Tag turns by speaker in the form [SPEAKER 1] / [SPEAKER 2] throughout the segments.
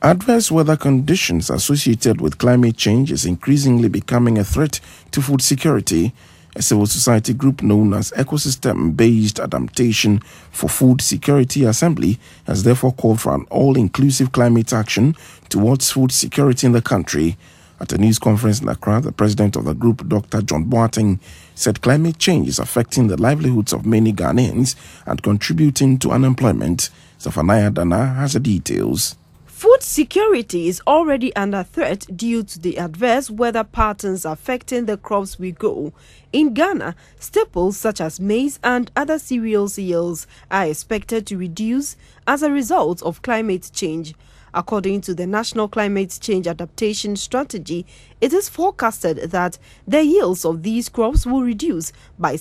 [SPEAKER 1] Adverse weather conditions associated with climate change is increasingly becoming a threat to food security. A civil society group known as Ecosystem-Based Adaptation for Food Security Assembly has therefore called for an all-inclusive climate action towards food security in the country. At a news conference in Accra, the president of the group, Dr. John Boateng, said climate change is affecting the livelihoods of many Ghanaians and contributing to unemployment. Zephaniah Dana has the details.
[SPEAKER 2] Food security is already under threat due to the adverse weather patterns affecting the crops we grow. In Ghana, staples such as maize and other cereals yields are expected to reduce as a result of climate change. According to the National Climate Change Adaptation Strategy, it is forecasted that the yields of these crops will reduce by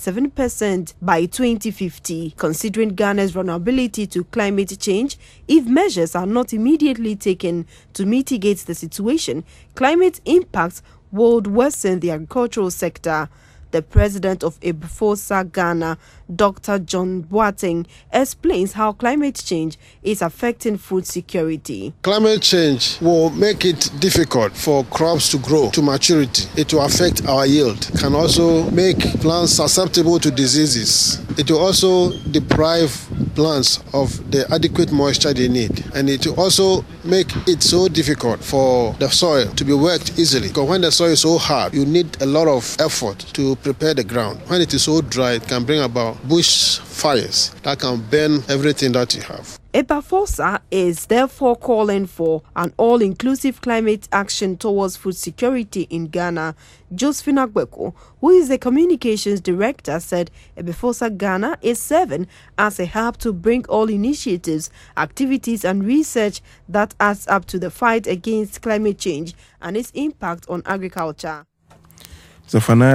[SPEAKER 2] 7% by 2050. Considering Ghana's vulnerability to climate change, if measures are not immediately taken to mitigate the situation, climate impacts would worsen the agricultural sector. The president of Ebufosa Ghana, Dr. John Boateng, explains how climate change is affecting food security.
[SPEAKER 3] Climate change will make it difficult for crops to grow to maturity. It will affect our yield. It can also make plants susceptible to diseases. It will also deprive plants of the adequate moisture they need. And it will also make it so difficult for the soil to be worked easily. Because when the soil is so hard, you need a lot of effort to prepare the ground. When it is so dry, it can bring about bush fires that can burn everything that you have.
[SPEAKER 2] Ebufosa is therefore calling for an all-inclusive climate action towards food security in Ghana. Josephine Agbeko, who is the communications director, said Ebufosa Ghana is serving as a hub to bring all initiatives, activities and research that adds up to the fight against climate change and its impact on agriculture.